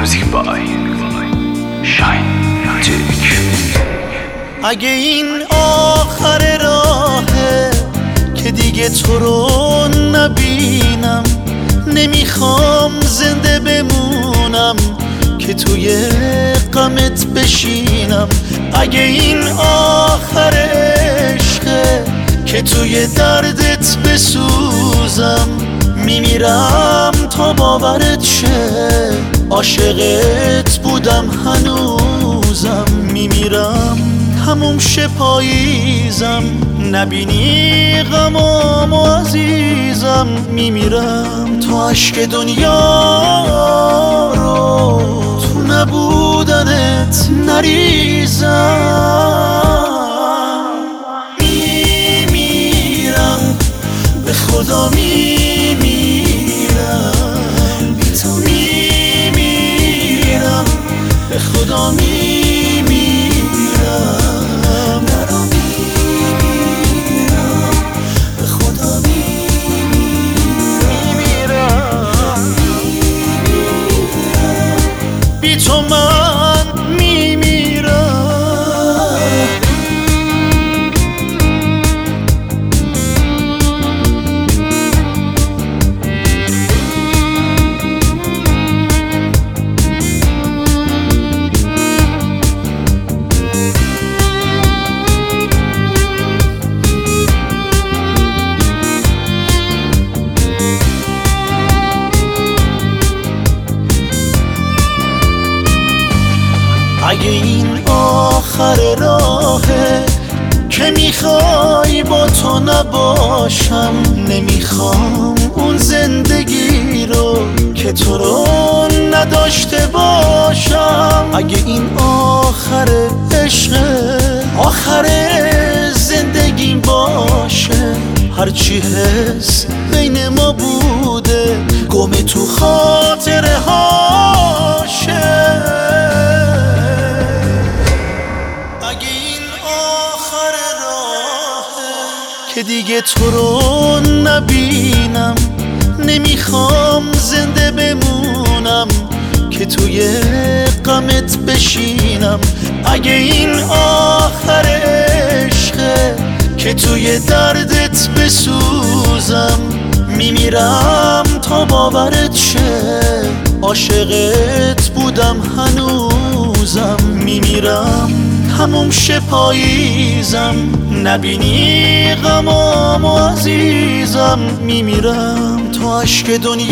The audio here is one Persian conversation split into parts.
Music by Shine Tick. اگه این آخر راهه که دیگه تو رو نبینم، نمیخوام زنده بمونم که توی غمت بشینم. اگه این آخر عشقه که توی دردت بسوزم، میمیرم تا باورت شه عاشقت بودم هنوزم. میمیرم تموم شه پاییزم، نبینی غمامو عزیزم. میمیرم تا عشق دنیا رو تو نبودنت نریزم. میمیرم به خدا میمیرم، بی تو میمیرم به خدا میمیرم. تو من میمیرم. اگه این آخر راهه که میخوای با تو نباشم، نمیخوام اون زندگی رو که تو رو نداشته باشم. اگه این آخر عشقه، آخر زندگیم باشه، هرچی حس بین ما بوده گم تو خاطره هاشه. که دیگه تو رو نبینم، نمیخوام زنده بمونم که توی غمت بشینم. اگه این آخر عشقه که توی دردت بسوزم، میمیرم تا باورت شه عاشقت بودم هنوزم. میمیرم تموم شه پاییزم، نبینی غمامو عزیزم. میمیرم تا عشق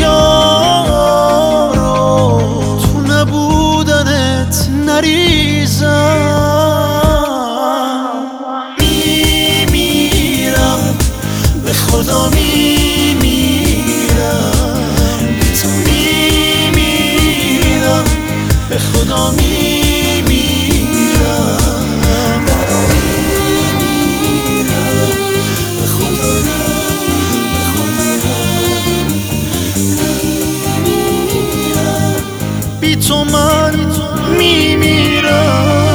دنیا رو تو نبودنت نریزم. میمیرم به خدا میمیرم، بی تو میمیرم به خدا میمیرم. بی تو من میمیرم.